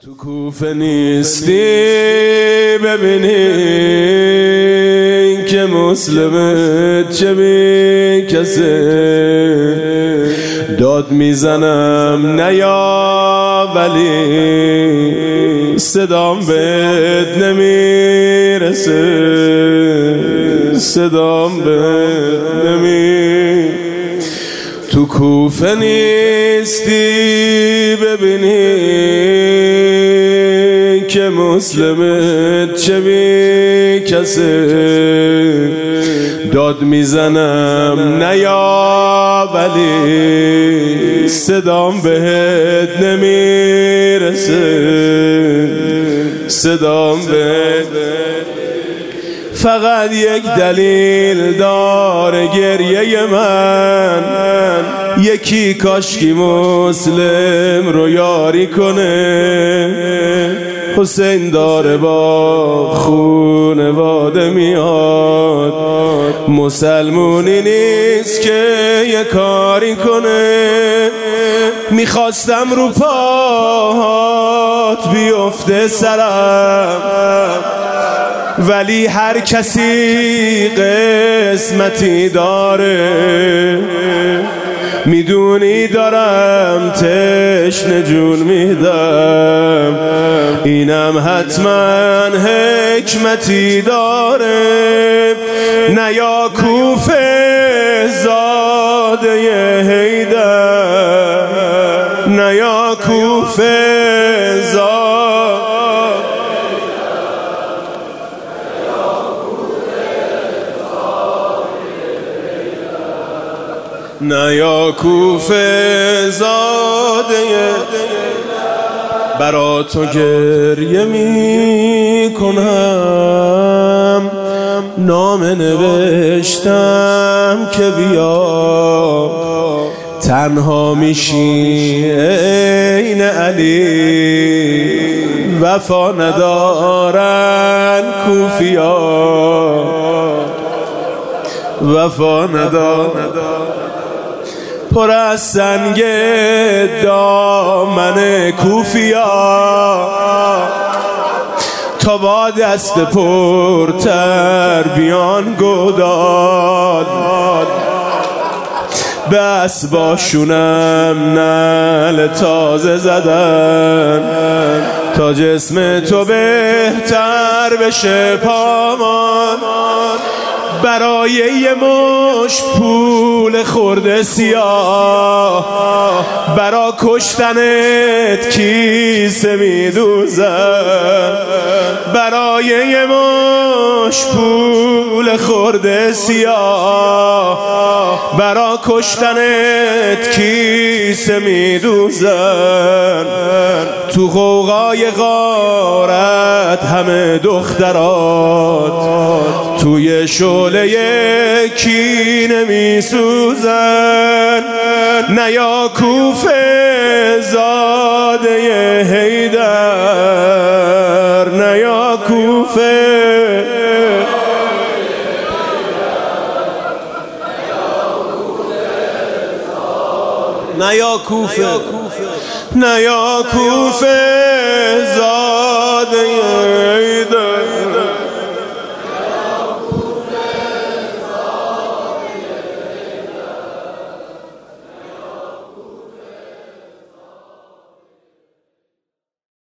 تو کوفه نیستی ببینی که مسلمت چه بی کسه داد میزنم نیا ولی صدام بهت نمیرسه صدام بهت تو کوفه نیستی ببینی که مسلمت چه بی کسه داد میزنم نیا ولی صدام بهت نمیرسه صدام بهت فقط یک دلیل داره گریه من یکی کاشکی مسلم رو یاری کنه حسین داره با خونواده میاد مسلمونی نیست که یه کاری کنه میخواستم رو پاهات بیفته سرم ولی هر کسی قسمتی داره میدونی دارم تشنه جون میدم اینم حتما حکمتی داره نیا کوفه زاده حیدر نیا کوفه نیا کوفه زاده برا تو گریه می کنم نامه نوشتم که بیا تنها میشی عین علی وفا ندارن کوفیا وفا ندارن پر از سنگ دامن کوفیا تا با دست پرتر بیان گوداد بس باشونم نعل تازه زدن تا جسم تو بهتر بشه پامان برای یه مش پول خورده سیاه برا کشتنت کیسه میدوزن برای یه مش پول خورده سیاه برا کشتنت کیسه میدوزن تو غوغای غارت همه دخترات توی شعله کینه میسوزن نیا کوفه زاده حیدر نیا کوفه نیا کوفه نیا کوفه زاده